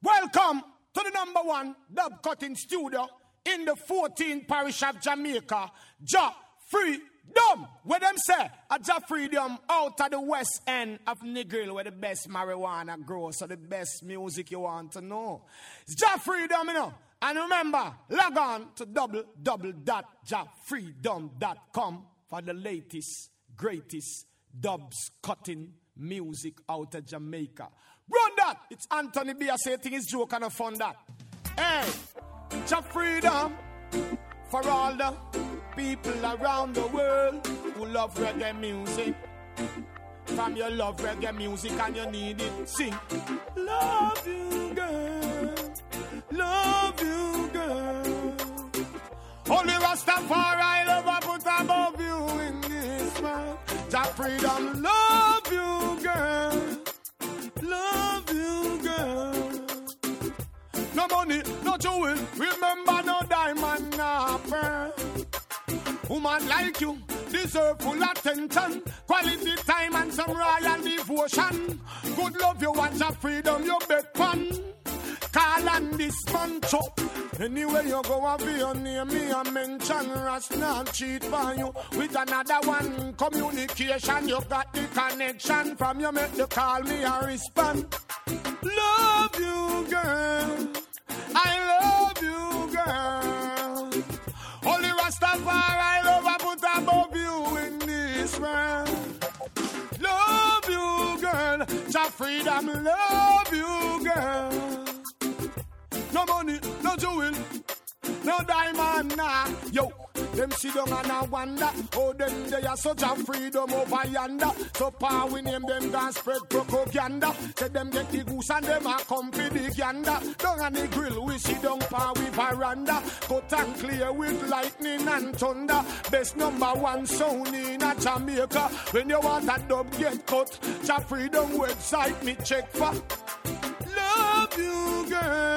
Welcome to the number one dub cutting studio in the 14th parish of Jamaica, Jah Freedom. Where them say, a Jah Freedom out of the west end of Negril, where the best marijuana grows, so the best music you want to know. It's Jah Freedom, you know. And remember, log on to www.jahfreedom.com for the latest, greatest dubs cutting music out of Jamaica. Run that! It's Anthony B. I say thing is joke and a fun that. Hey, Jah Freedom for all the people around the world who love reggae music. From you love reggae music and you need it, sing. Love you, girl. Love you, girl. Only Rastafari love I put above you in this world. Jah Freedom, love you, girl. Love you, girl. No money, no jewel. Remember, no diamond, no pearl. Woman like you deserve full attention, quality time and some royal devotion. Good love you want Jah Freedom, you bet pan. Call on this man chop. Anywhere you go and be your name, me a mention. Ras not cheat for you with another one. Communication, you got the connection. From you make the call, me a respond. Love you, girl. I love you, girl. Only Rastafari love I put above you in this world. Love you, girl. Jah Freedom, love you, girl. No money, no jewel, no diamond, nah. Yo, them sit down and I wonder how them they are such a freedom over yonder. So power we name them gun spread propaganda. Say them get the goose and them a come for the gander. Down on the grill we sit down power with veranda. Cut and clear with lightning and thunder. Best number one sound in a Jamaica. When you want a dub get cut, Jah Freedom website me check for. Love you, girl.